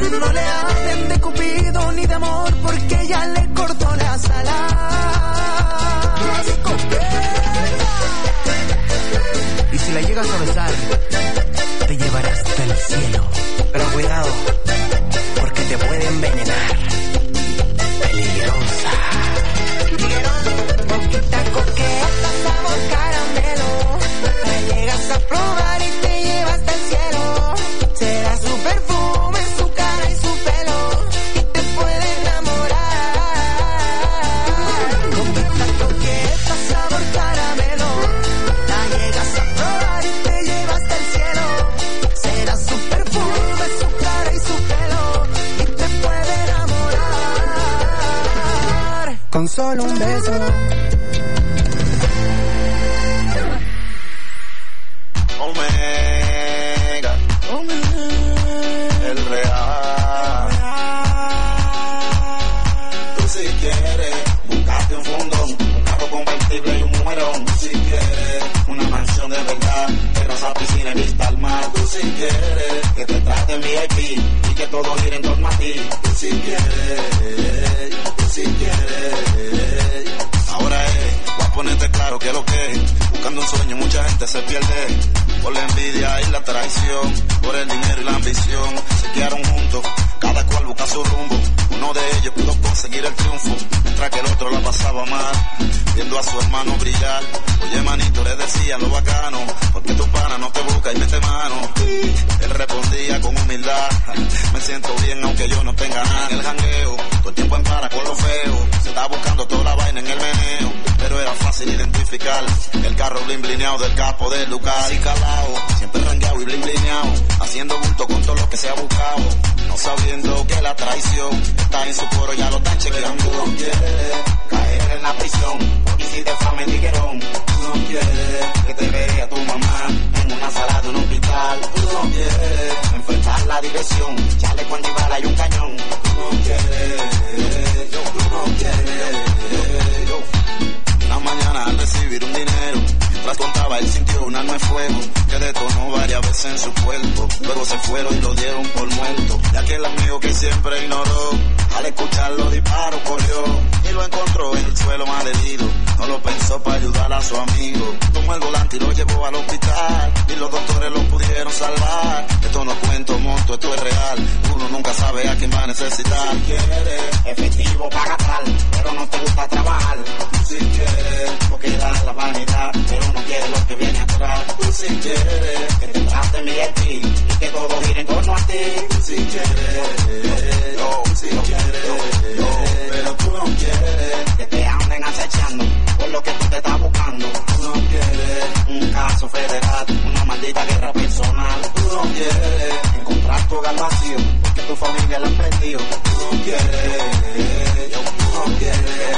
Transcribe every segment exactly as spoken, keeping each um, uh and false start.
No le hablen de Cupido ni de amor, porque ya le cortó las alas. Y si la llegas a besar, te llevará hasta el cielo. Pero cuidado, porque te puede envenenar. Peligrosa. Boquita coqueta, sabor caramelo. La llegas a probar y te lleva hasta el cielo. Será su perfume, su cara y su pelo, y te puede enamorar. Boquita coqueta, sabor caramelo. La llegas a probar y te lleva hasta el cielo. Será su perfume, su cara y su pelo, y te puede enamorar. Con solo un beso. Omega, Omega, el real. Tú si quieres, buscarte un fundón, un carro convertible y un mujerón. Tú si quieres, una mansión de verdad, terraza, piscina y vista al mar. Tú si quieres, que te traten V I P y que todo gire en torno a ti. Tú si quieres, tú si quieres. Ahora es, voy a ponerte claro que lo que es. Buscando un sueño mucha gente se pierde, por la envidia y la traición, por el dinero y la ambición. Se quedaron juntos, cada cual busca su rumbo. Uno de ellos pudo conseguir el triunfo, mientras que el otro la pasaba mal, viendo a su hermano brillar. Oye manito, le decía lo bacano, porque tu pana no te busca y mete mano. Él respondía con humildad, me siento bien aunque yo no tenga nada. En el jangueo, todo el tiempo en para con lo feo, se estaba buscando toda la vaina en el meneo, pero era fácil identificar el carro blin blineado del capo de Lucas y calao, siempre rangueado y blin blineado, haciendo bulto con todo lo que se ha buscado, no sabiendo que la traición está en su coro, ya lo están chequeando. Tú no quieres caer en la prisión, porque si te fama en tiguerón. Tú no quieres que te vea tu mamá en una sala de un hospital. Tú no quieres enfrentar la diversión, chaleco antibala y un cañón. Tú no quieres, yo, tú no quieres, yo. Una mañana al recibir un dinero, mientras contaba él sintió un arma de fuego que detonó varias veces en su cuerpo. Luego se fueron y lo dieron por muerto. Y aquel amigo que siempre ignoró, al escuchar los disparos corrió y lo encontró en el suelo malherido. No lo pensó para ayudar a su amigo, tomó el volante y lo llevó al hospital, y los doctores lo pudieron salvar. Esto no cuento monto, esto es real, uno nunca sabe a quién va a necesitar. Si quieres efectivo paga tal, pero no te gusta trabajar. Si quieres, porque da la vanidad, pero no quieres lo que viene atrás. Tú si quieres, que te traten V I P y que todo gire en torno a ti. Si quieres, yo, si lo quieres, yo, pero tú no quieres que te anden acechando por lo que tú te estás buscando. Tú no quieres un caso federal, una maldita guerra personal. Tú no quieres encontrar tu hogar vacío, porque tu familia la han perdido. Tú no quieres, yo, tú no quieres.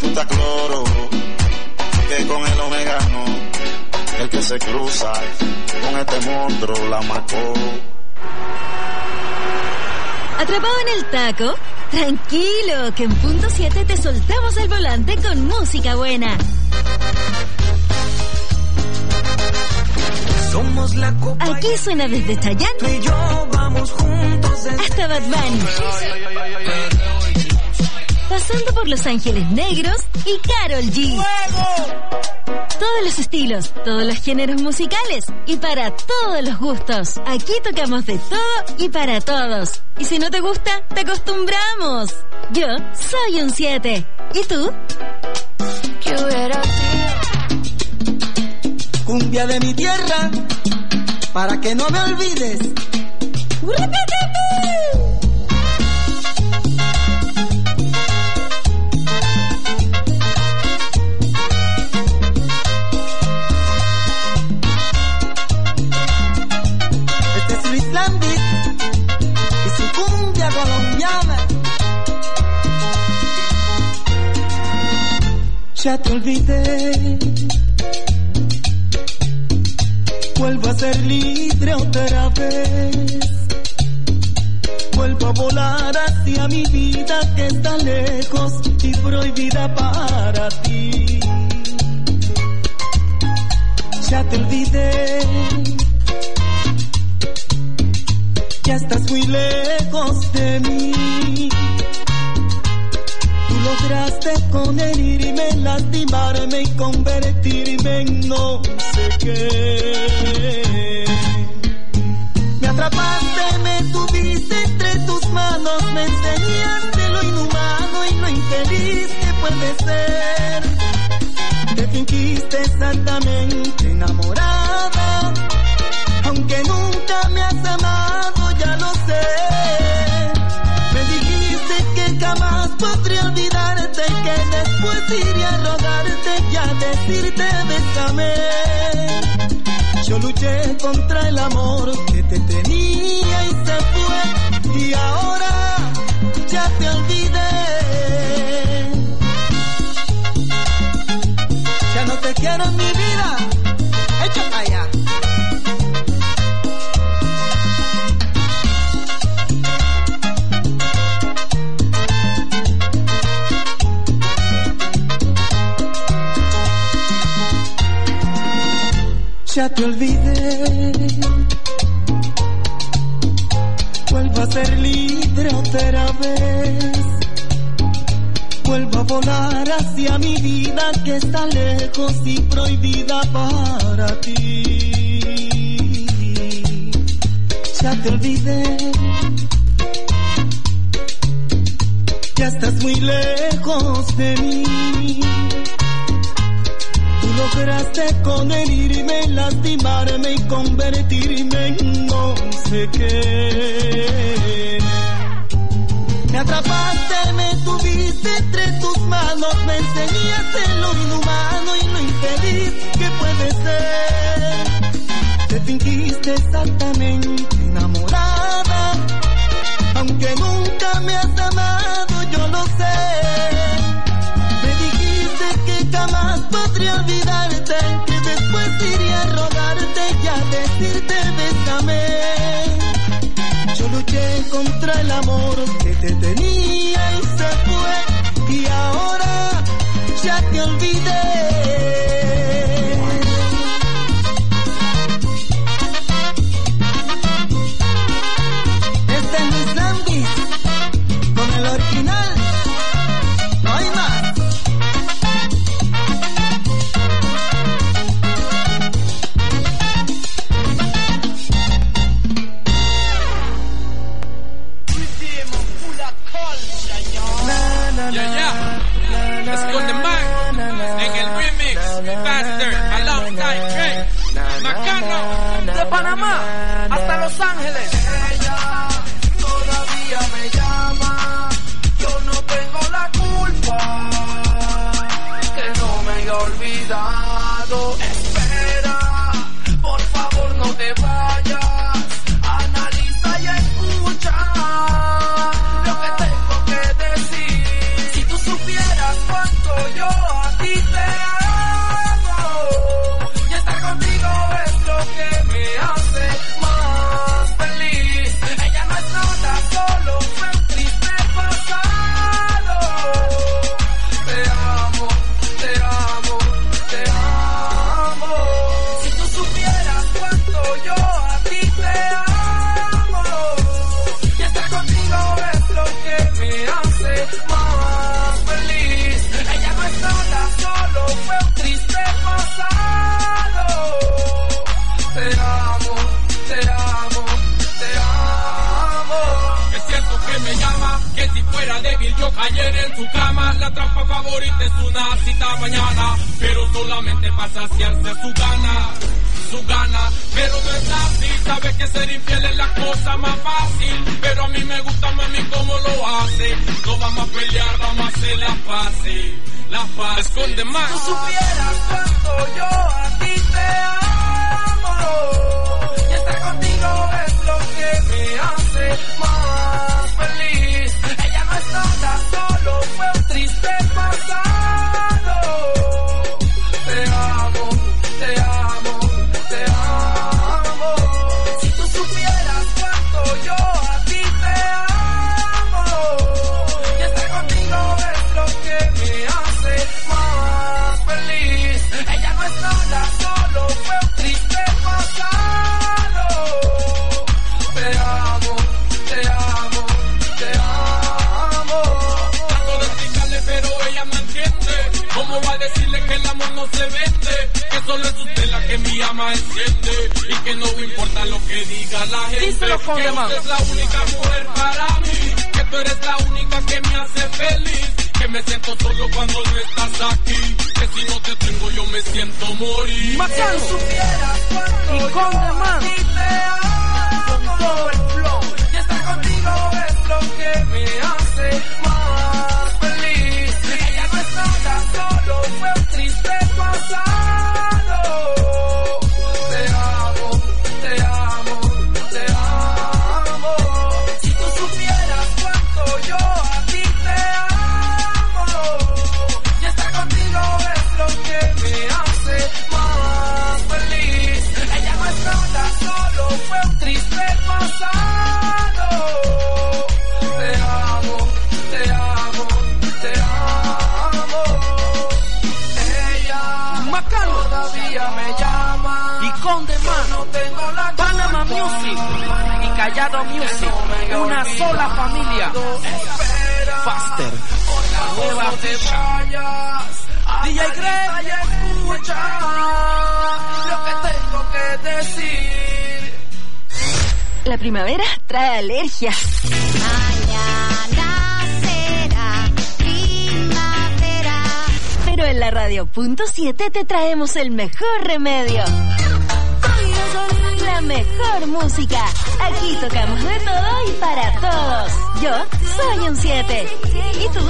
tú estás cloro, que con el omega no, el que se cruza con este monstruo la marcó. ¿Atrapado en el taco? Tranquilo, que en punto siete te soltamos el volante con música buena. Somos la copa. Aquí suena desde Chayanne Tú y yo vamos juntos hasta Bad Bunny, pasando por Los Ángeles Negros y Karol G. Todos los estilos, todos los géneros musicales y para todos los gustos. Aquí tocamos de todo y para todos. Y si no te gusta, te acostumbramos. Yo soy un siete. ¿Y tú? ¿Qué hubiera sido? Cumbia de mi tierra, para que no me olvides. Este es Luis Lambis y su cumbia colombiana. Ya te olvidé. Vuelvo a ser libre otra vez. Vuelvo a volar hacia mi vida que está lejos y prohibida para ti. Ya te olvidé. Ya estás muy lejos de mí. Tú lograste con herirme, lastimarme y convertirme en no sé qué. Me atrapaste, me tuviste entre tus manos, me enseñaste lo inhumano y lo infeliz que puede ser. Te fingiste exactamente enamorada, aunque nunca me has amado, ya lo sé. Me dijiste que jamás podría olvidarte, que después iría a rogarte y a decirte bésame. Yo luché contra el amor que te tenía y se fue, y ahora ya te olvidé. Ya no te quiero en mi vida, echa para allá. Ya te olvidé. Vuelvo a ser libre otra vez. Vuelvo a volar hacia mi vida que está lejos y prohibida para ti. Ya te olvidé. Ya estás muy lejos de mí. Tú lograste con herirme, lastimarme y convertirme en no sé qué. Me atrapaste, me tuviste entre tus manos, me enseñaste lo inhumano y lo infeliz que puede ser. Te fingiste exactamente enamorada, aunque nunca me has amado, yo lo sé. Me dijiste que jamás podría olvidarte, que después iría a rogarte y a decirte bésame. Yo luché contra el amor que te tenía y se fue, y ahora ya te olvidé. Este es Luis Lambis con el original, no hay más. Yeah, yeah. Let's go to Mike en el remix Faster alongside Drake. Macano de Panamá hasta Los Ángeles. Ella todavía me llama, yo no tengo la culpa que no me haya olvidado. Espera, por favor no te vayas, analiza y escucha lo que tengo que decir. Si tú supieras cuánto yo a ti te amo. Y estar contigo es lo que me hace más feliz. Ella no es nada, solo fue un triste pasado. Te amo, te amo, te amo. Si tú supieras cuánto yo a ti te amo. Y estar contigo es lo que me hace más feliz. Ella no es nada, solo fue un triste pasado. Te amo, te amo, te amo. Es cierto que me llama, que si fuera débil yo cayera en su cama. La trampa favorita es una cita mañana, pero solamente para saciarse su gana, su gana. Pero no es así, sabe que ser infiel es la cosa más fácil. Pero a mí me gusta, mami, cómo lo hace. No vamos a pelear, vamos a hacer la paz, la paz. Esconde más. Si tú supieras cuánto yo a ti te amo. Y estar contigo es lo que me hace más feliz. Ella no es nada, solo fue un triste pasado. Te amo, te amo, te amo. Si tú supieras cuánto yo a ti te amo. Y estar contigo es lo que me hace más feliz. Ella no es nada, solo fue un triste pasado. Te amo, te amo, te amo. Trato de explicarle, pero ella no entiende. ¿Cómo va a decirle que el amor no se vende? Que solo es usted la que mi ama enciende. Y que no importa lo que diga la gente. Díselo con que demás. usted es la única mujer para mí. Que tú eres la única que me hace feliz. Que me siento solo cuando no estás aquí. Que si no te tengo yo me siento morir. Macano. Si supieras cuánto Y con yo demás. a ti te amo. Con todo el flow. Y estar contigo es lo que me hace más feliz. Ella no es nada, solo fue un triste pasado. Te amo, te amo, te amo. Si tú supieras cuánto yo a ti te amo. Y estar contigo es lo que me hace más feliz. Ella no es nada, solo fue un triste pasado. Te amo, te amo, te amo. Ella Macano. todavía me llama. Y con demás. No tengo la Panama culpa. Music y Callado Music, una sola familia. Espera, Faster, no nueva te fecha. vayas. D J Greg. Y escucha lo que tengo que decir. La primavera trae alergia. Mañana será primavera. Pero en la radio punto siete te traemos el mejor remedio. La mejor música. Aquí tocamos de todo y para todos. Yo soy un siete. ¿Y tú?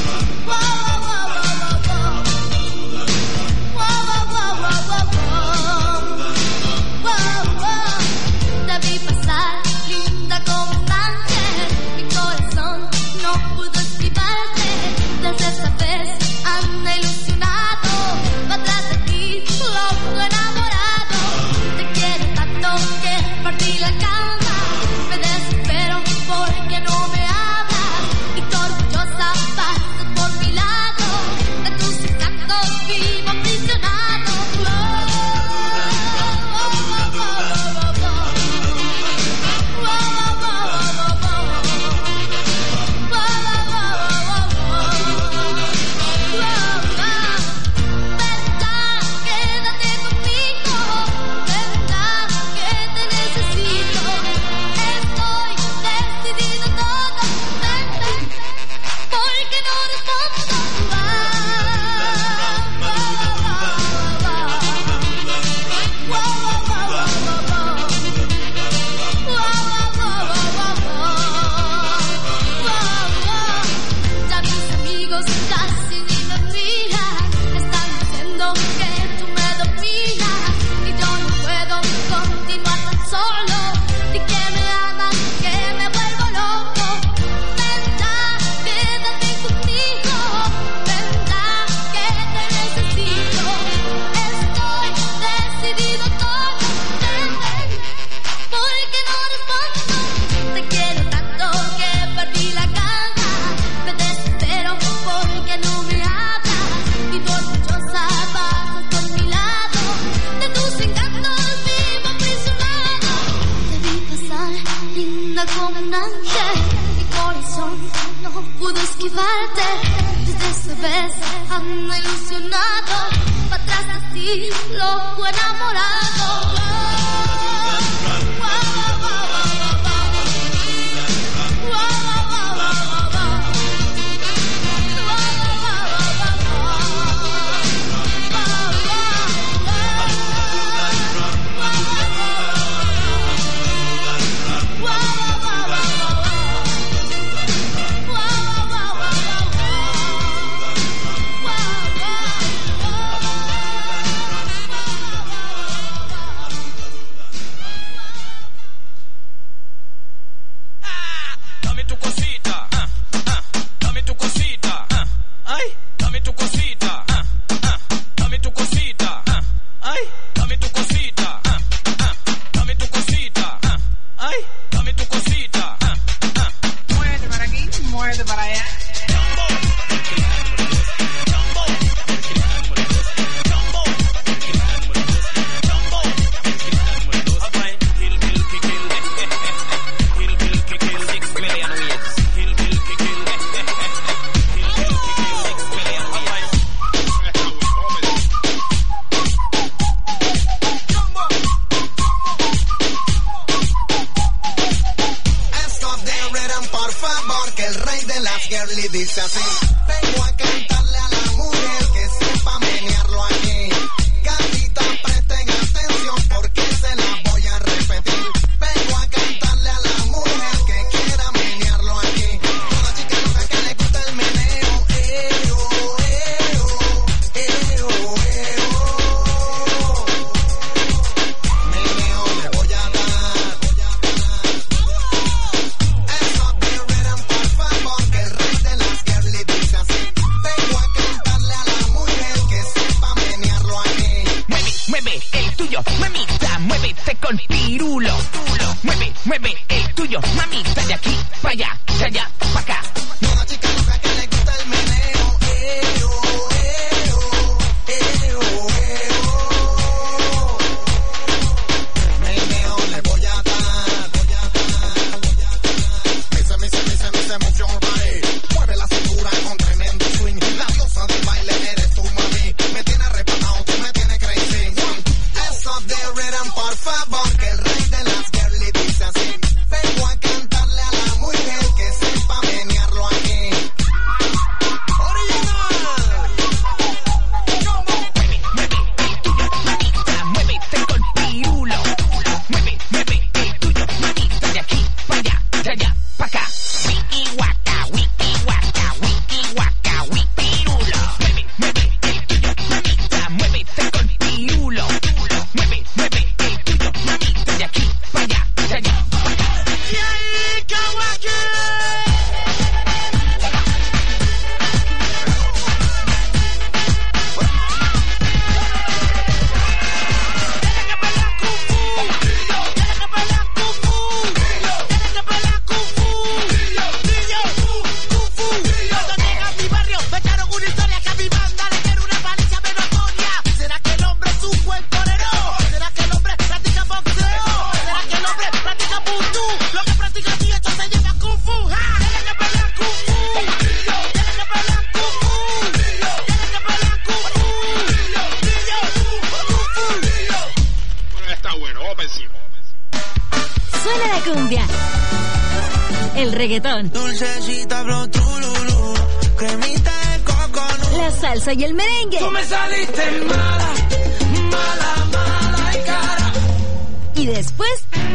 Whoa, whoa, whoa, whoa, whoa. como un ángel. Mi corazón no pudo esquivarte. Desde esa vez ando ilusionado. Pa' atrás de ti, loco enamorado. Dulcecita, bro, trululú, cremita de coco, no. La salsa y el merengue. Tú me saliste mala, mala, mala y cara. Y después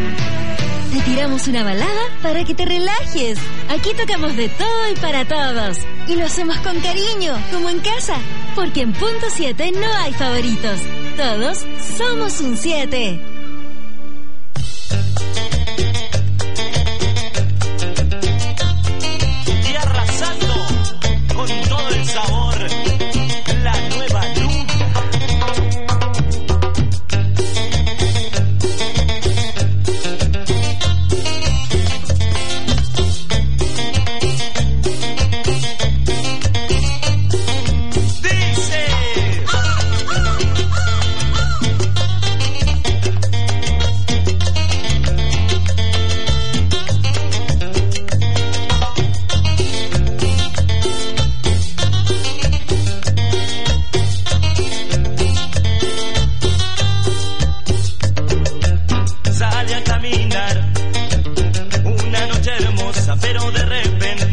te tiramos una balada para que te relajes. Aquí tocamos de todo y para todos. Y lo hacemos con cariño, como en casa. Porque en Punto siete no hay favoritos. Todos somos un siete.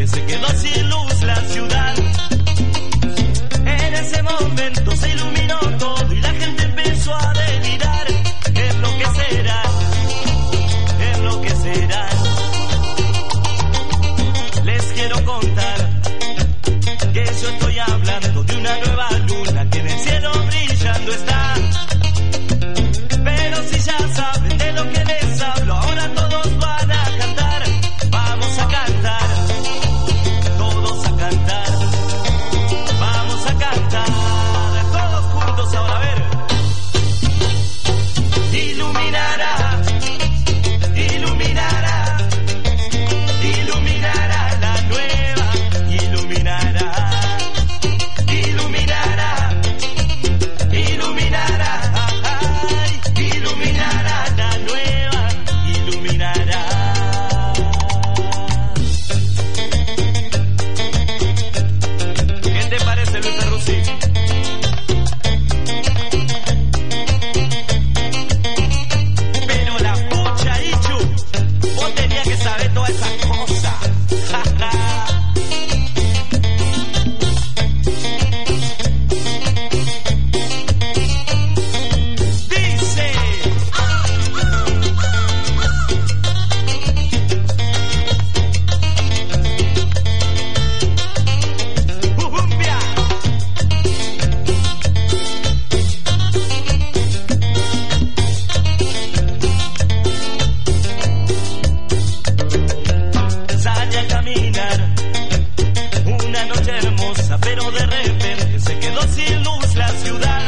se quedó sin luz la ciudad. En ese momento se iluminó todo y la gente empezó a delirar. Enloquecerá, enloquecerá. Les quiero contar que yo estoy hablando de una nueva luna que en el cielo brillando está. Pero si ya saben de lo que les hablo, ahora todos van a cantar. Vamos a cantar, todos a cantar. Vamos a cantar, todos juntos ahora, a ver. Iluminará, iluminará, iluminará la nueva, iluminará, iluminará, iluminará, ay, iluminará la nueva, iluminará. ¿Qué te parece, Luis Ferrucci? Pero la pucha, Ichu, vos tenías que saber todas esas cosas. Dice. Ujumbia. Sale a caminar una noche hermosa, pero de repente se quedó sin luz la ciudad.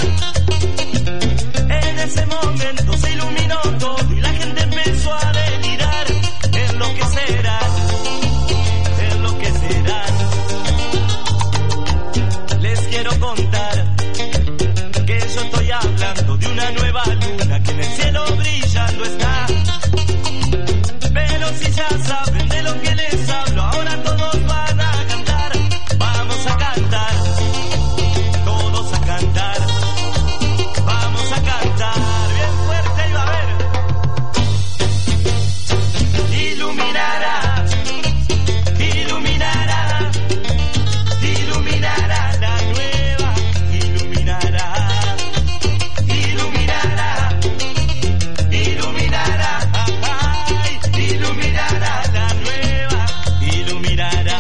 En ese momento se iluminó todo y la gente empezó a delirar. Enloquecerán, enloquecerán. Les quiero contar que yo estoy hablando de una nueva luna que en el cielo brillando está. Pero si ya saben de lo que les hablo, ahora todos van a cantar. Vamos a cantar, todos a cantar. Vamos a cantar, bien fuerte y va a ver. Iluminará, iluminará, iluminará la nueva, iluminará, iluminará, iluminará, ay, iluminará la nueva, iluminará.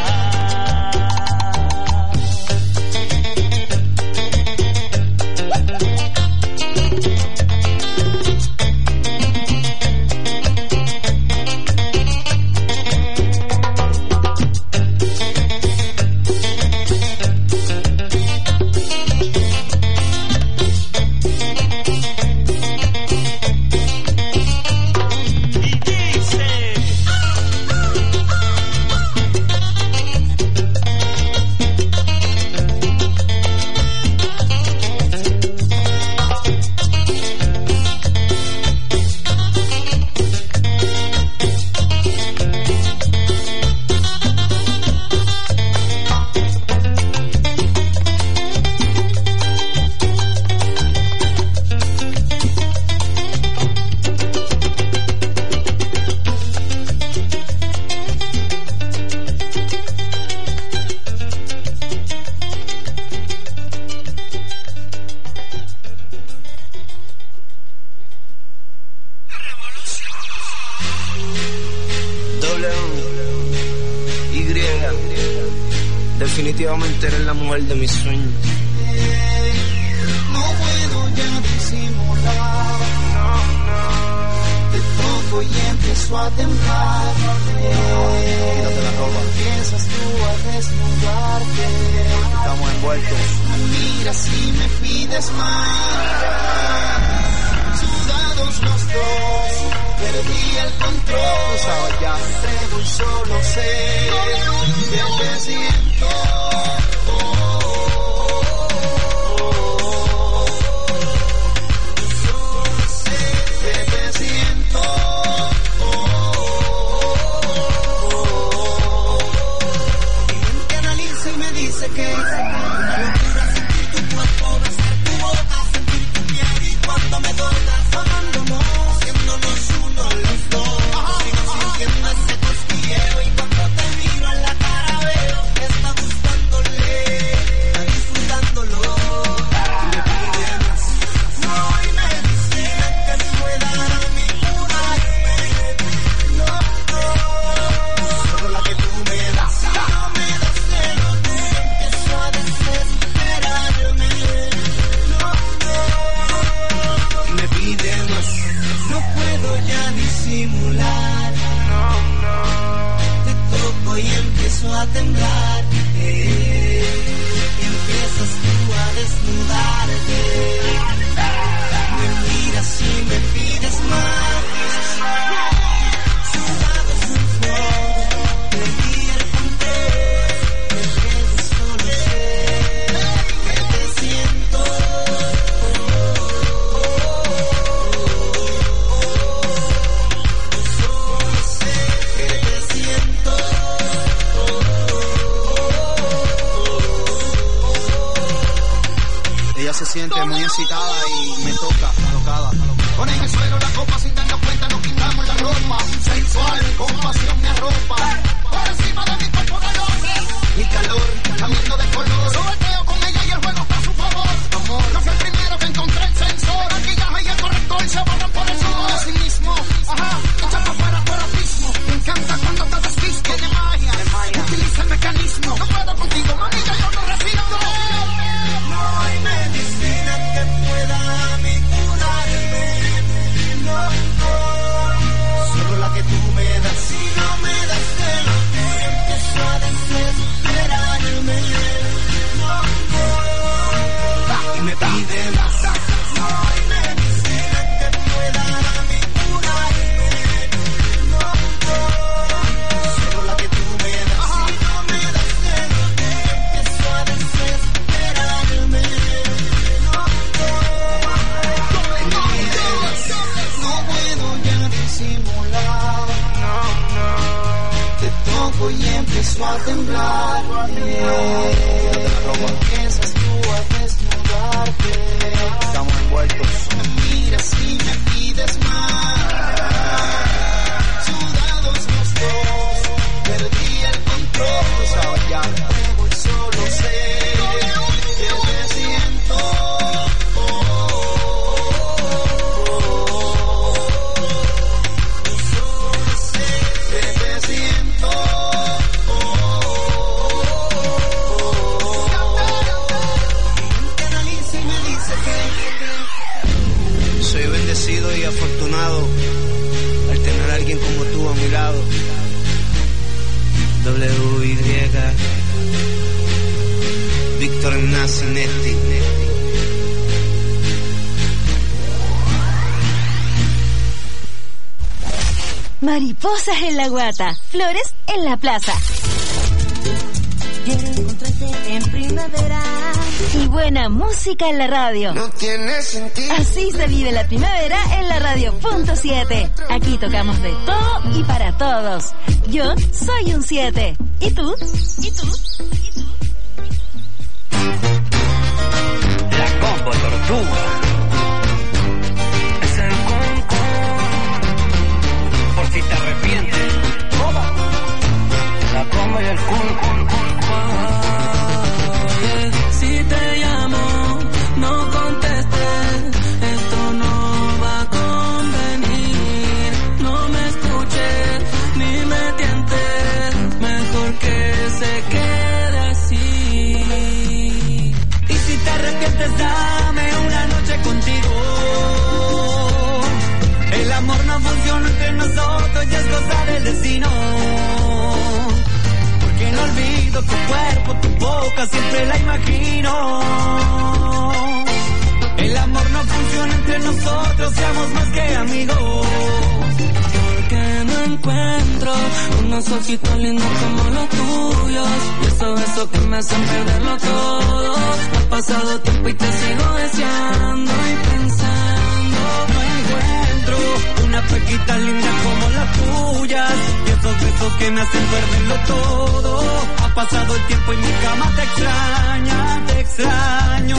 Y dice. W Y definitivamente eres la mujer de mis sueños. No puedo ya disimular. De poco y empiezo a temblar. Quítate la ropa. Empiezas tú a desnudarte. Estamos envueltos. Me miras y me pides más. Sudados los dos, perdí el control. Sabes ya. Entrego y solo sé que te siento. Siento ese cosquilleo y cuando te miro en la cara veo disimular. No, no. Te toco y empiezo a temblar. Eh, y empiezas tú a desnudarte. Me miras y me pides más. Sudado sudor, perdí el control. Me quedo solo sé que te siento. Ella se siente muy excitada y me toca, alocada. Pone en el suelo la copa sin darnos cuenta, nos quitamos la ropa. Sensual, con pasión me arropa. Por encima de mi cuerpo de hombre. Mi calor, cambiando de color. Sobeteo con ella y el juego está a su favor. Amor, no fue el primero que encontré el sensor. El maquillaje y el corrector se borran por el sudor. Así mismo, ajá, echa para afuera por abismo. Me encanta cuando te desvistes. Tiene magia, utiliza el mecanismo. No puedo contigo, manilla, yo no respiro. No hay medicina que pueda a mí curarme. No, no. Solo la que tú me das. Si no me das de lo que empiezo a desesperarme. No, no. Y me pide más. No hay medicina que pueda a mí curarme. No, no. Solo la que tú me das. Si no me das de lo que empiezo a desesperarme. No puedo ya disimular. No, no. Te toco y empiezo a temblar. Eh, empiezas tú a desnudarte. Estamos envueltos. Me miras y me pides más. Sudados los dos, perdí el control. Sabes ya. Juego y solo sé que te siento. Soy bendecido y afortunado al tener a alguien como tú a mi lado. W Y Víctor Ignacio Netti. Mariposas en la guata, flores en la plaza. Quiero encontrarte en primavera. Y buena música en la radio. No tiene sentido. Así se vive la primavera en la radio punto siete. Aquí tocamos de todo y para todos. Yo soy un siete. ¿Y tú? ¿Y tú? ¿Y tú? La Combo Tortuga. Es el concón. Por si te arrepientes. La Combo y el concón. Si te llamo, no contestes, esto no va a convenir. No me escuches, ni me tientes, mejor que se quede así. Y si te arrepientes, dame una noche contigo. El amor no funciona entre nosotros y es cosa del destino. No olvido tu cuerpo, tu boca, siempre la imagino. El amor no funciona entre nosotros, seamos más que amigos. Porque no encuentro unos ojitos lindos como los tuyos. Y esos besos que me hacen perderlo todo. Ha pasado tiempo y te sigo deseando y pensando. No encuentro una pequita linda como las tuyas. Y esos besos que me hacen perderlo todo. Ha pasado el tiempo y mi cama te extraña, te extraño.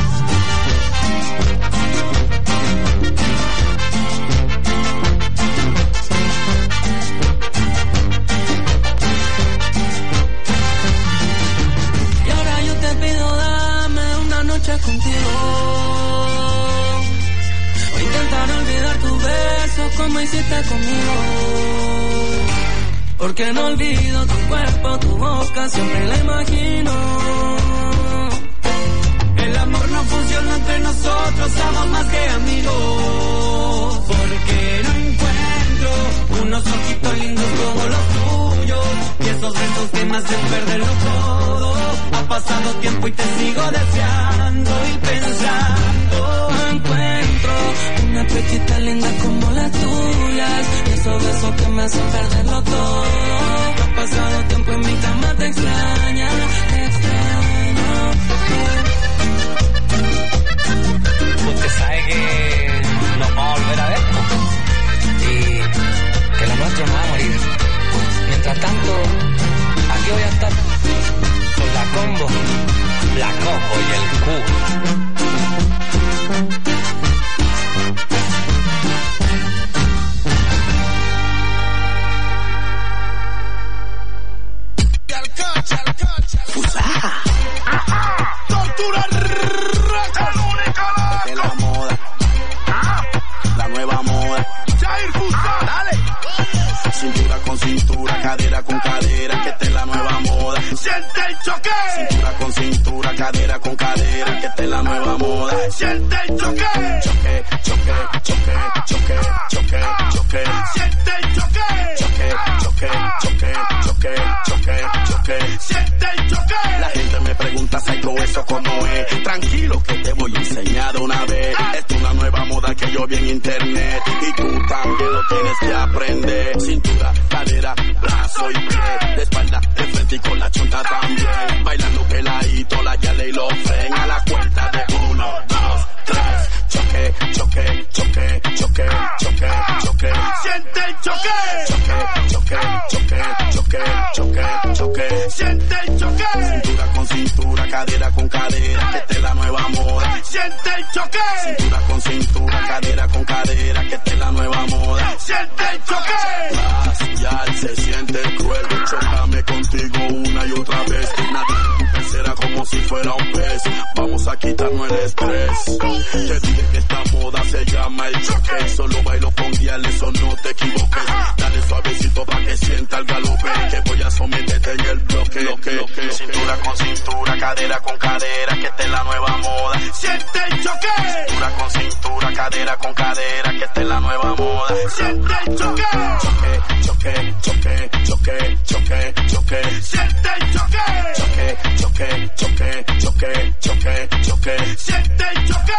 Y ahora yo te pido, dame una noche contigo. O intentar olvidar tus besos como hiciste conmigo. Porque no olvido tu cuerpo, tu boca, siempre la imagino. El amor no funciona entre nosotros, somos más que amigos. Porque no encuentro besos de esos que me hacen perderlo todo. No has pasado tiempo en mi cama, te extraña, te extraño. Usted sabe que nos vamos a volver a ver, ¿no? Y que lo nuestro no va a morir. Mientras tanto, aquí voy a estar con la combo, la combo y el Q. Tortura Records. Esta es la moda, la nueva moda. Jair Fusa, dale. Cintura con cintura, cadera con cadera, que esta es la nueva moda. Siente el choque. Cintura con cintura, cadera con cadera, que esta es la nueva moda. Siente el choque. Choque, choque, choque, choque, choque, choque. Siente el choque. Choque, choque, choque, choque, choque, choque. Siente el choque. La gente me pregunta, ¿saco eso cómo es? Tranquilo que te voy a enseñar de una vez. Esto es una nueva moda que yo vi en internet y tú también lo tienes que aprender. Cintura, cadera, brazo y pie, de espalda, de frente y con la chonta también. Bailando peladito, la yale y lo fren a la cuenta de uno, dos, tres. Choque, choque, choque, choque, choque, choque. Siente el choque. Choque, choque, choque, choque, choque, choque. Siente el choque. Cintura con cintura, cadera con cadera, que esta es la nueva moda. Siente el choque. Cintura con cintura, cadera con cadera, que esta es la nueva moda. Siente el choque. Ya se siente cruel, chócame contigo una y otra vez. Nadie tu será como si fuera un pez. Vamos a quitarnos el estrés. Te dije que esta moda se llama el choque. Solo bailo con guial, eso no te equivoques. Dale suavecito pa' que sienta el galope, que voy a someterte en el bloque. Lo que, lo que, cintura con cintura, cadera con cadera, que esta es la nueva moda. Siente el choque. Cintura con cintura, cadera con cadera, que esta es la nueva moda. Siente el choque. Choque, choque, choque, choque, choque, choque. Siente el choque. Choque, choque, choque, choque, choque, choque. Siente el choque.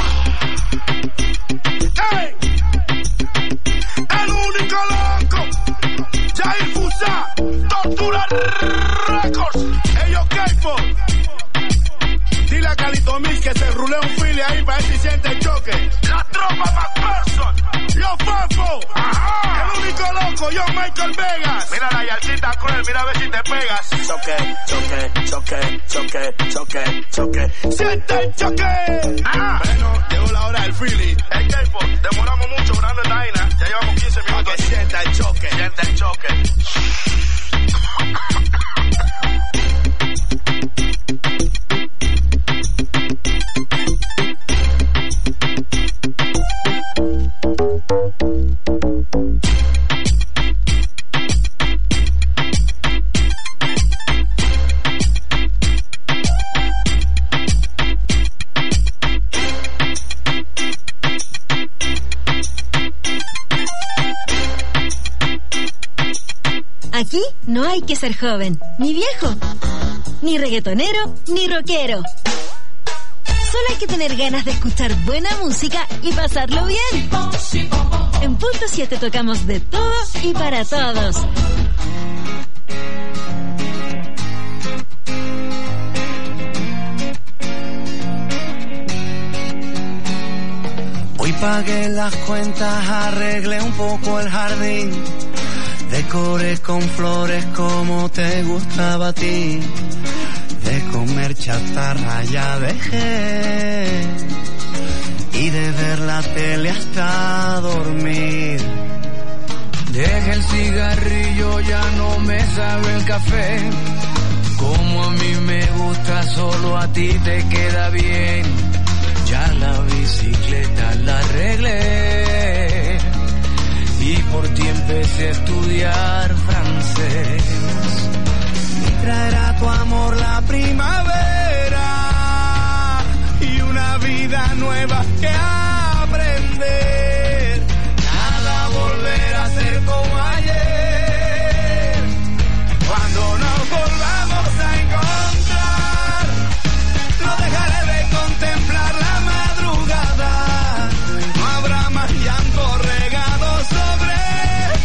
Hey. El único loco, Jair Fusa, Tortura Records. Ellos Keifo. Dile a Calito Mix que se rule un file ahí para ver si siente el choque. La tropa McPherson, yo Fafo. El único loco, yo Michael Vegas. Mira la yalcita cruel, mira a ver si te pegas. Choque, choque, choque, choque, choque, choque. Siente el choque. Ah. Bueno, llegó la hora del fili. El Keifo, demoramos mucho grabando esta vaina. Ya llevamos quince minutos. Que sienta el choque. Siente el choque. Aquí no hay que ser joven, ni viejo, ni reggaetonero, ni rockero. Solo hay que tener ganas de escuchar buena música y pasarlo bien. En Punto siete tocamos de todo y para todos. Hoy pagué las cuentas, arreglé un poco el jardín, decoré con flores como te gustaba a ti. De comer chatarra ya dejé, y de ver la tele hasta dormir. Dejé el cigarrillo, ya no me sabe el café. Como a mí me gusta, solo a ti te queda bien. Ya la bicicleta la arreglé, y por ti empecé a estudiar francés. Y traerá tu amor la primavera y una vida nueva que aprender. Nada volverá a ser como ayer. Cuando nos volvamos a encontrar, no dejaré de contemplar la madrugada. No habrá más llanto regado sobre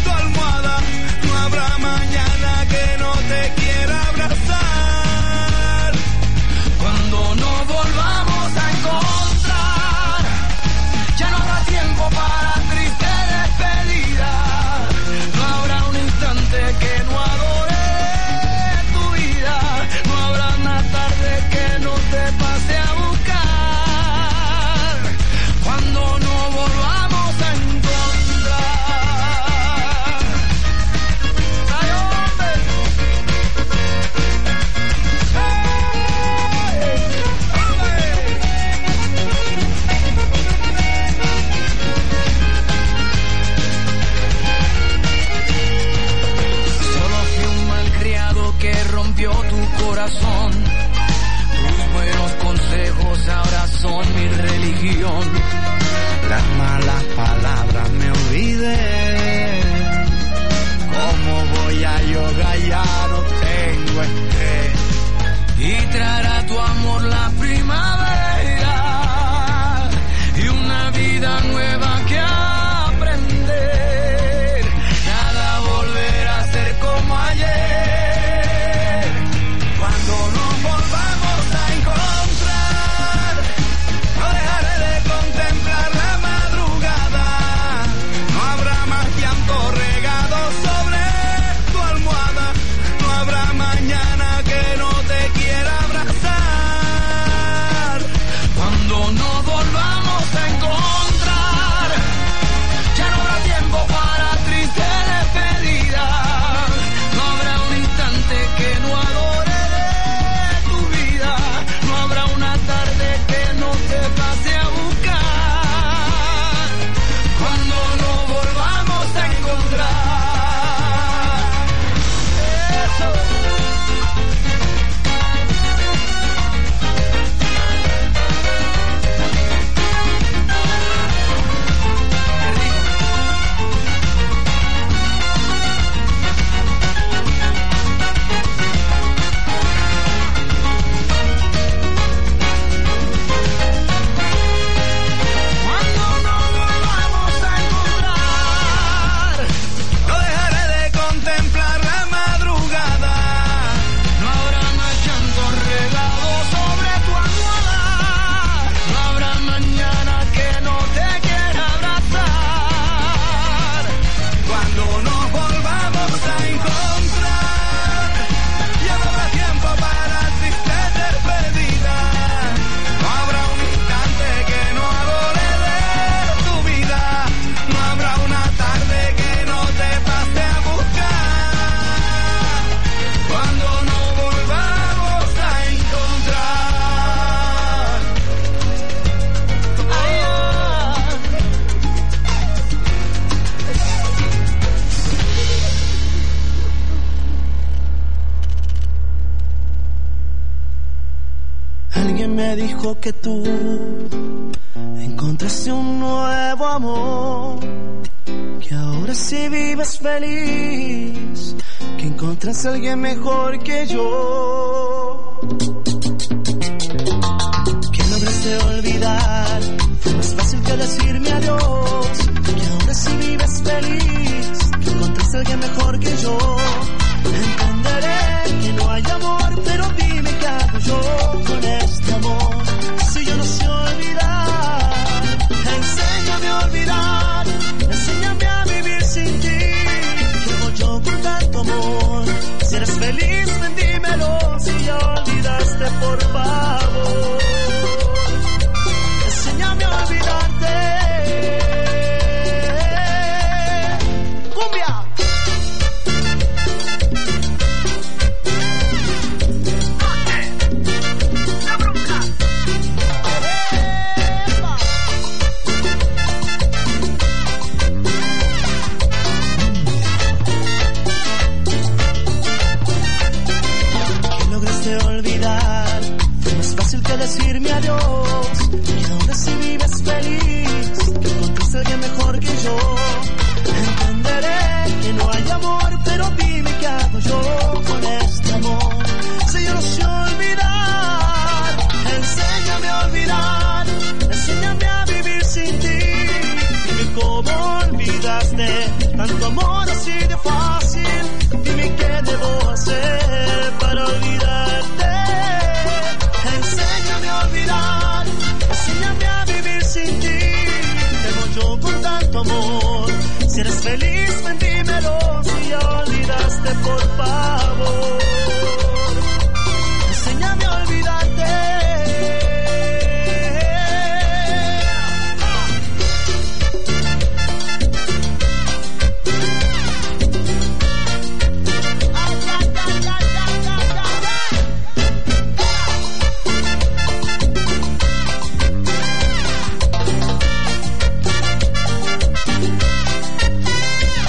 corazón. Tus buenos consejos ahora son mi religión. Las malas palabras me olvidé. ¿Cómo voy a yoga? Ya no tengo estrés. Y traerá tu amor la primavera y una vida nueva que aprender. Nada volverá a ser como ayer. Cuando nos volvamos a encontrar, no dejaré de contemplar la madrugada. No habrá más llanto regado sobre tu almohada. No habrá mañana que no te quiera abrazar. Cuando nos volvamos a encontrar, ya no habrá tiempo para triste despedida. No habrá un instante que no adore de tu vida. No habrá una tarde que no te pase a buscar. Cuando nos volvamos a encontrar. Eso. Cuando nos volvamos a encontrar, no dejaré de contemplar la madrugada. No habrá más llanto regado sobre tu almohada. No habrá mañana que no te quiera abrazar. Cuando nos volvamos a encontrar, ya no habrá tiempo para triste despedida. No habrá un instante que no adore de tu vida. No habrá una tarde que no te pase a buscar. Cuando nos volvamos a encontrar. Ay, ah. Alguien me dijo que tú encontraste un nuevo amor, que ahora sí vives feliz, que encontraste a alguien mejor que yo, que lograste olvidar. Fue más fácil que decirme adiós, que ahora sí vives feliz, que encontraste a alguien mejor que yo. Entenderé que no hay amor, pero dime qué hago yo con este amor. Si yo no sé olvidar, enséñame a olvidar, enséñame a vivir sin ti. ¿Qué hago yo con tanto amor? Si eres feliz, ven dímelo. Si ya olvidaste, por favor, enséñame a olvidarte. ¡Cumbia! Decirme adiós, que ahora sí vives feliz, que encontraste a alguien mejor que yo. Entenderé que no hay amor, pero dime qué hago yo con este amor. Si yo no sé olvidar, enséñame a olvidar, enséñame a vivir sin ti. Dime cómo olvidaste tanto amor así de fácil. Dime qué debo hacer para olvidarte. Enséñame a olvidar, enséñame a vivir sin ti. Tengo yo con tanto amor. Si eres feliz, ven dímelo. Si ya olvidaste, por favor, enséñame a olvidarte.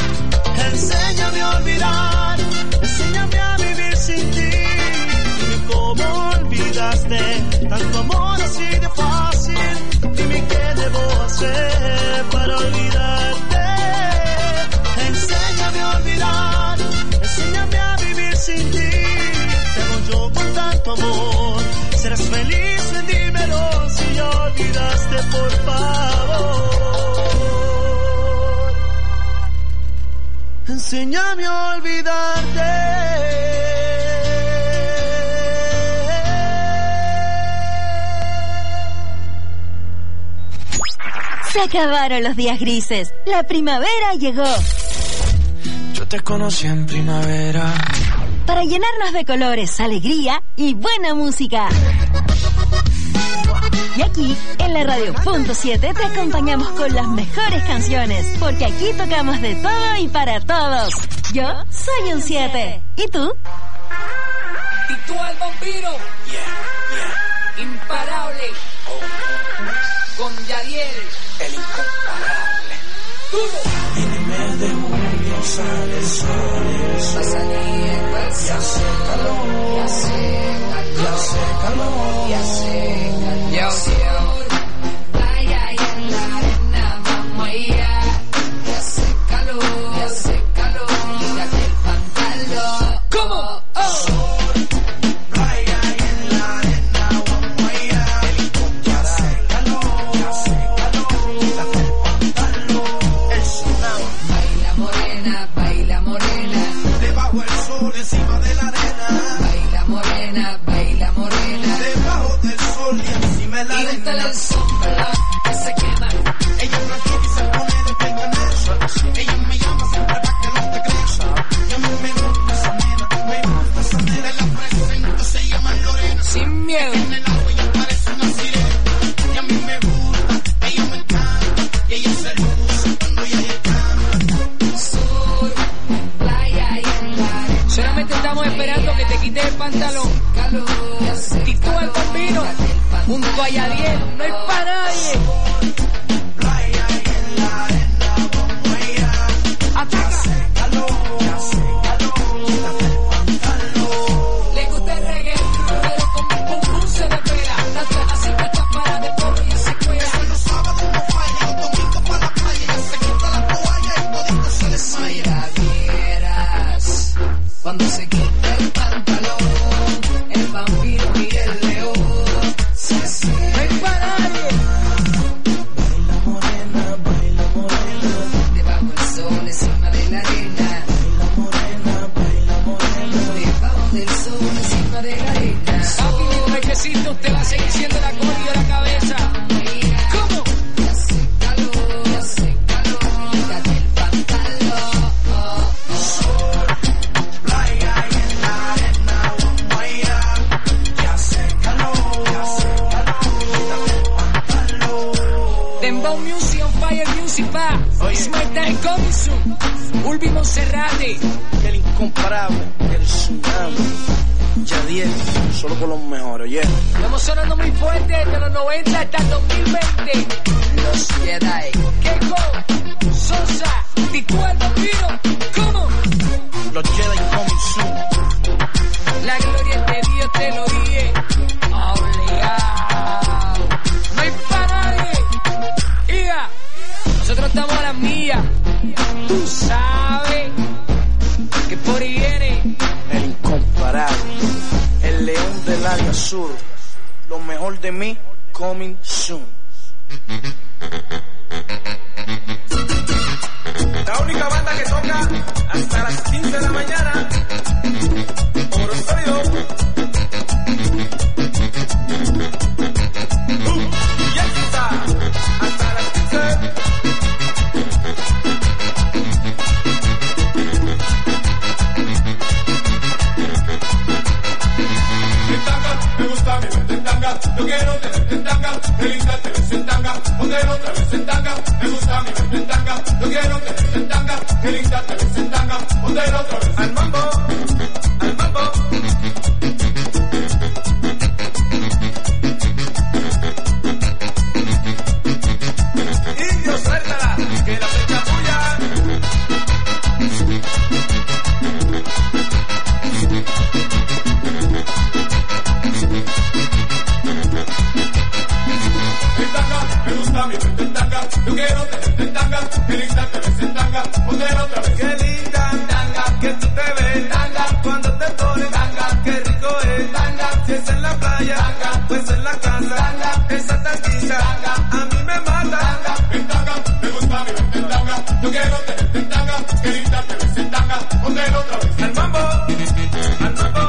Enséñame a olvidar, enséñame a vivir sin ti. Dime olvidaste. Tanto amor así de fácil. Dime qué debo hacer para olvidarte. Enséñame a olvidar, enséñame a vivir sin ti. Te amo yo con tanto amor. Serás feliz, ven, dímelo si ya olvidaste, por favor. Enséñame a olvidarte. Se acabaron los días grises. La primavera llegó. Yo te conocí en primavera. Para llenarnos de colores, alegría y buena música. Y aquí, en la Radio Punto siete, te acompañamos con las mejores canciones. Porque aquí tocamos de todo y para todos. Yo soy un siete. ¿Y tú? Titú el vampiro. Yeah, yeah. Imparable. Oh. Con Yadiel. El incomparable. Duro. En el mes de julio sale el sol, el sol. Va a salir el sol. Y hace calor. Y hace calor. Y hace calor. Y hace calor. Yo, yo. Playa y en la arena vamos allá. Y hace calor. Y hace calor. Quítate el pantalón. ¿Cómo? Oh. Encima de la arena, baila morena, baila morena, debajo del sol y encima de la arena. Y la sombra que se quema. Ella es blanquita y se pone de pecanera. Ella me llama siempre para que no te creas. Y a mí me gusta esa nena, me gusta esa nena. La presento, se llama Lorena. Sin miedo. En el agua ella parece una sirena. Y a mí me gusta, ella me encanta. Y ella se luce cuando ella canta. Sur, playa y en la arena. Solamente estamos esperando que te quites el pantalón. Titú el vampiro, junto a Yadiel, no hay para nadie. Ataca. Le gusta el reggae, pero con mi pum pum se desvela. Tanto así que está para de pobre y se cuela. Los sábados no falla, los domingos para la playa. Ella se quita la toalla y todito se desmaya. Si la vieras, cuando se quita el pantalón, el vampiro y el león se hacen. No hay para nadie. Baila morena, baila morena. Debajo del sol, encima de la arena. Baila morena, baila morena. Debajo del sol, encima de la arena. Papi, mi rechecito, usted va a seguir siendo la cola y la cabeza. ¿Cómo? Y hace calor, y hace calor. Quítate el pantalón. Playa y en la arena, vamos allá. Y hace calor, y hace calor. Quítate el pantalón. Dembow Music on Fire Music pa. It's my time coming soon. Ulvi Monserrate. El incomparable, el tsunami. Yadiel, solo por los mejores, oye. Estamos sonando muy fuerte desde los noventa hasta el dos mil veinte. Los Jedi. Keiko, Sosa, Titú el vampiro. ¿Cómo? Los Jedi coming soon. La gloria de Dios te lo dije. Obligado. No hay para nadie. Iga, nosotros estamos a las millas. Tú sabes que por ahí viene El incomparable, el león del área sur. Lo mejor de mí, coming soon. La única banda que toca hasta las quince de la mañana. Oro sólido. Uh, ya está. Hasta las quince. Me gusta mi mente en tanga, yo quiero tenerte en tanga, qué linda te ves en tanga, ponte otra vez en tanga. Me gusta mi mente en tanga, yo quiero tenerte en tanga, qué linda te ves en tanga, ponte otra vez al mambo, al mambo. Indio, suéltala, que la flecha tuya. Vaquerita, te ves en tanga, póntelo otra vez. Al mambo, al mambo.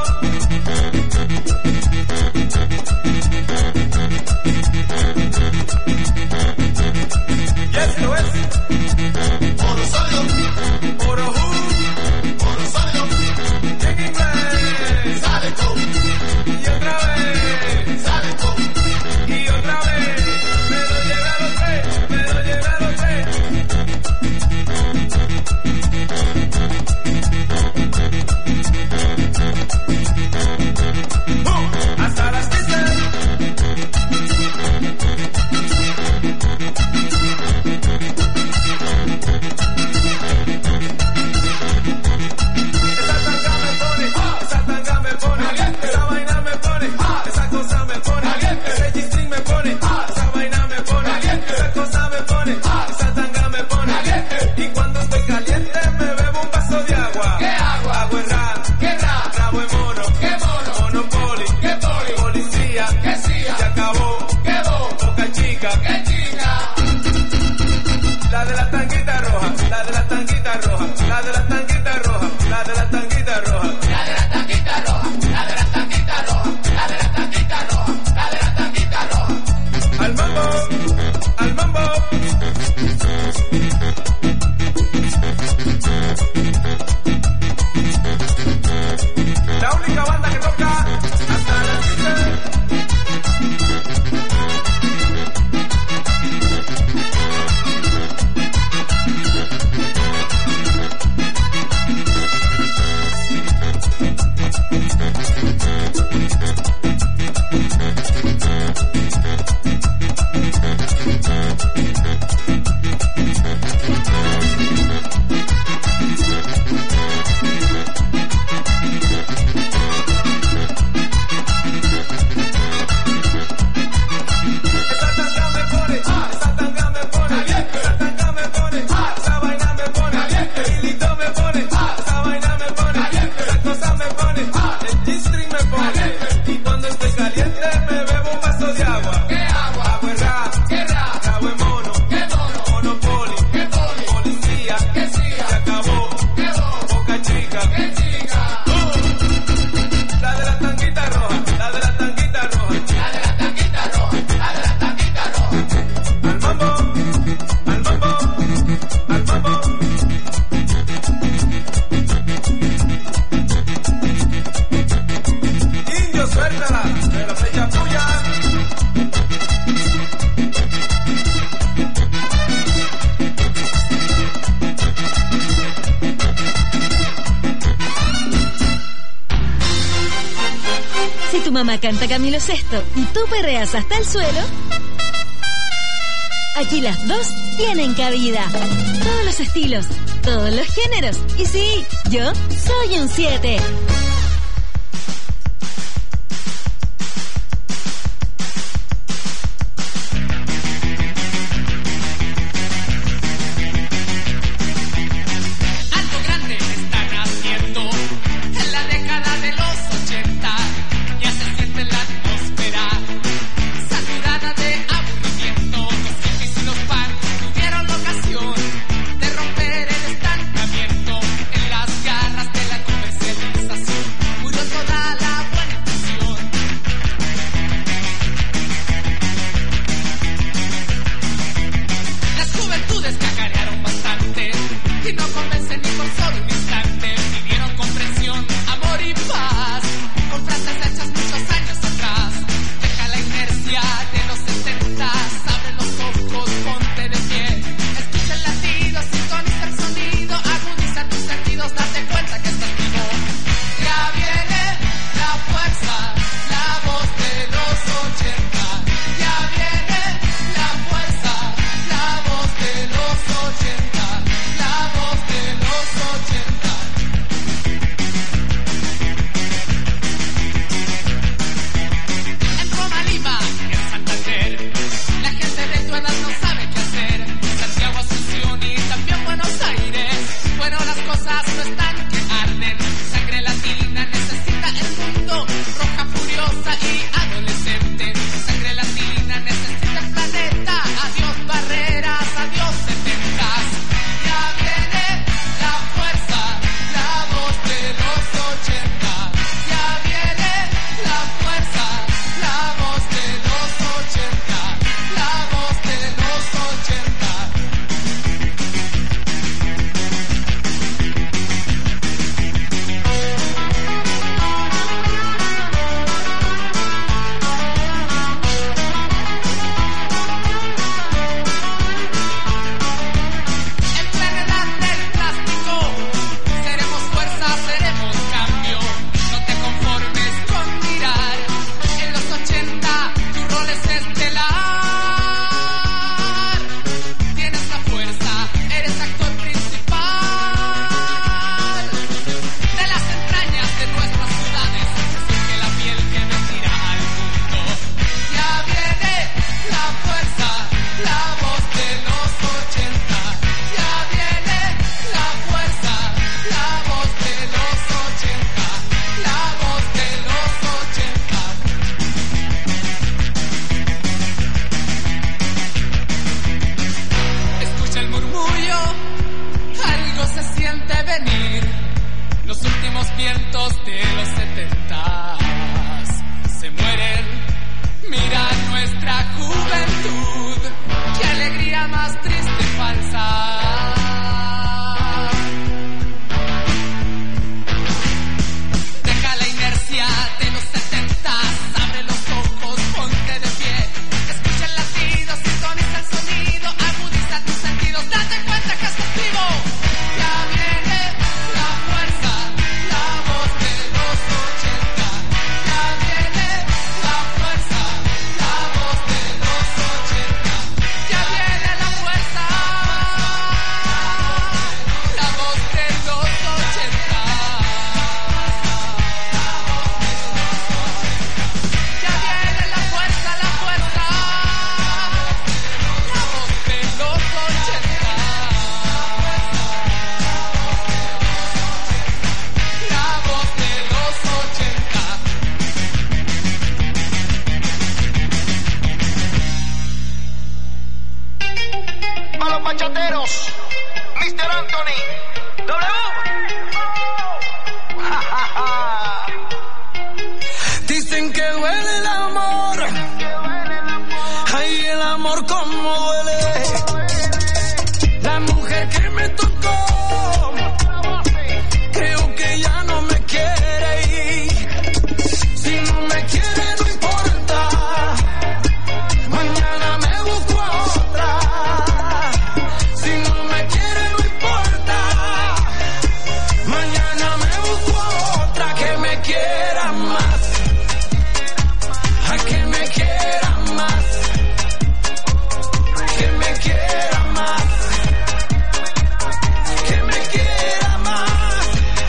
Y esto es Oro Sólido, Oro Who, Oro Sólido. En inglés, sale con. Y otra vez, sale con. Y otra vez, me lo llevé a los tres, me lo llevé a los tres. Uh, hasta las quince. Esa vaina me pone, esa cosa me pone, ese G-string me pone, esa vaina me pone, esa cosa me pone, esa tanga me pone. Y cuando estoy caliente me bebo un vaso de agua. ¿Qué agua? Agua en rap, ¿qué rap? Rabo en mono, ¿qué mono? Monopoly, ¿qué poli? Policía, ¿qué cia? Se acabó, ¿qué bo? Boca chica, ¿qué chica? La de la tanguita roja, la de la tanguita roja, la de la tanguita roja, la de la tanguita roja, la de la tanguita roja, la de la tanguita roja, la de la tanguita roja, la de la tanguita roja. Al mambo, al mambo. La única banda que toca hasta las quince. Mamá canta Camilo Sesto y tú perreas hasta el suelo, aquí las dos tienen cabida. Todos los estilos, todos los géneros. Y sí, yo soy un siete. De romper el estancamiento en las garras de la comercialización. Los últimos vientos de los setentas se mueren. Mira nuestra juventud, qué alegría más triste y falsa. Deja la inercia de los setentas, abre los ojos, ponte de pie. Escucha el latido, sintoniza el sonido, agudiza tus sentidos, date cuenta que estás vivo. Ya viene la fuerza, la voz de los ochenta. Ya viene la fuerza, la voz de los ochenta. Ya viene la fuerza, la voz de los ochenta. Ya viene la fuerza, la fuerza, la voz de los ochenta. La voz de los ochenta. A los bachateros, mister Anthony, W. Ja, ja, ja. Dicen que duele el amor. Ay, el amor como duele. La mujer que me tocó, creo que ya no me quiere ir. Si no me quiere no importa, mañana me busco a otra. Si no me quiere no importa, mañana me busco a otra que me quiera más. A que me quiera más, que me quiera más, que me quiera más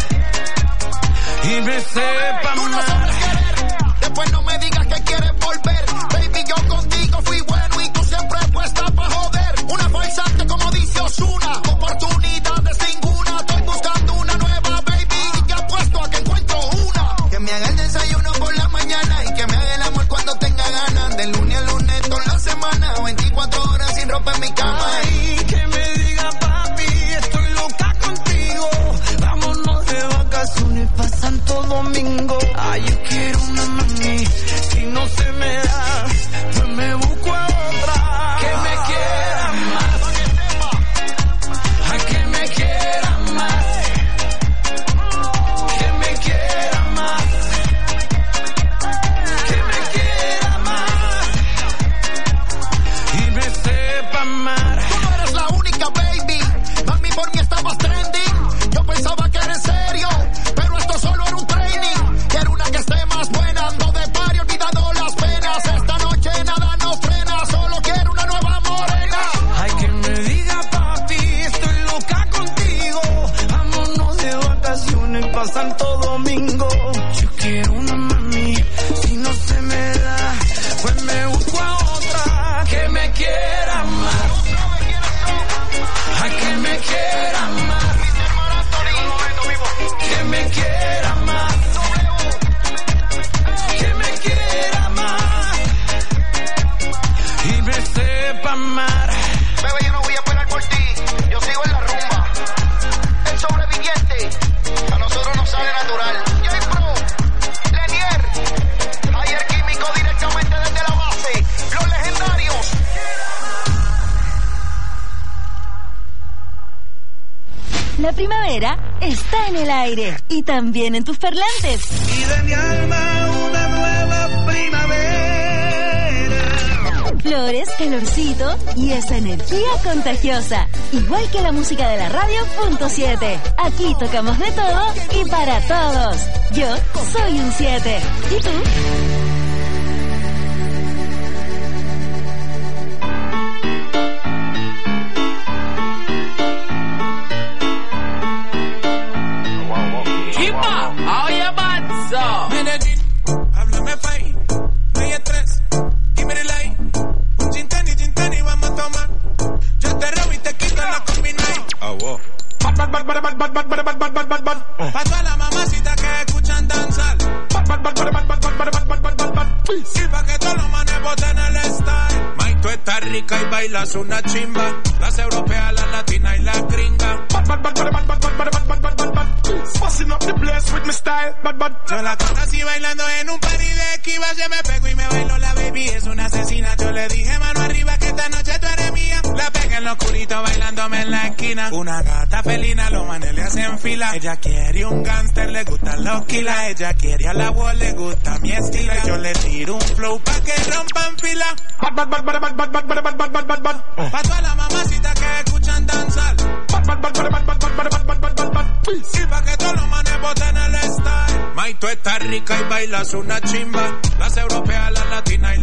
y me sepa Tú no más. sabes querer, después no me digas que quieres volver. Baby, yo contigo fui bueno y tú siempre puesta pa' joder. Una falsante como dice Ozuna, oportunidades ninguna. Estoy buscando una nueva baby y ya apuesto a que encuentro una. Que me haga el desayuno por la mañana y que me haga el amor cuando tenga ganas. De lunes a lunes toda la semana, veinticuatro horas sin ropa en mi cama. Ay, que me diga papi, estoy loca contigo. Vámonos de vacaciones pa' Santo Domingo. Ay, yo quiero una mami, si no se me da, pues me busco a otra. Que me quiera más, a que me quiera más, que me quiera más, que me quiera más y me sepa amar. Tú no eres la única baby, mami por mí estabas trending. Yo pensaba que era en serio, pero esto solo era un training. Quiero una que esté más buena, ando de party olvidando las penas. Esta noche nada nos frena, solo quiero una nueva morena. Ay, que me diga papi, estoy loca contigo. Vámonos de vacaciones pa' Santo Domingo. Yo quiero una mami, si no se me da, pues me busco a otra. Que me quiera más, a que me quiera más, que me quiera más, que me quiera más y me sepa amar. Bebé, yo no voy a esperar por ti, yo sigo en la rumba. El sobreviviente, a nosotros nos sale natural. J-Pro, Lenier, Ayer Químico directamente desde la base. Los legendarios. La primavera está en el aire y también en tus parlantes. Y de mi alma una nueva primavera. Flores, calorcito y esa energía contagiosa. Igual que la música de la radio punto siete. Aquí tocamos de todo y para todos. Yo soy un siete. ¿Y tú? Keeper, how you bad, so? Medellín, háblame fine, no hay estrés, give me the light. Un gin tani, gin tani, vamos a tomar. Yo te robo y te quito la combinai. Ah, wow. Bad, bad, bad, bad, bad, bad, bad, bad, bad, bad, bad, bad. Pa' toda la mamacita que escuchan danzar. Bad, bad, bad, bad, bad, bad, bad, bad, bad, bad, bad, bad. Y pa' que todos los manes boten el style. May, tú estás rica y bailas una chimba. Las europeas, las latinas y las gringas. Bad, bad, bad, bad, bad, bad, bad, bad, bad, bad, bad, bad. Busting up the my style, bad, bad. Yo la conocí bailando en un party de esquiva, se me pegó y me bailó la baby, es una asesina. Yo le dije mano arriba que esta noche tú eres mía. La pegué en lo oscurito bailándome en la esquina. Una gata felina, los manes le hacen fila. Ella quiere un gangster, le gustan los kilas. Ella quiere a la wall, le gusta mi estilo. Yo le tiro un flow pa' que rompan fila. Bad, bad, bad, bad, bad, bad, bad, bad, bad, bad, bad, bad. Pa' todas las mamacitas que escuchan danzar. Bad, bad, bad, bad, bad, bad, bad, bad, bad, bad, bad, bad. Y pa' que todos los manes boten el style. May, tú estás rica y bailas una chimba. Las europeas, las latinas y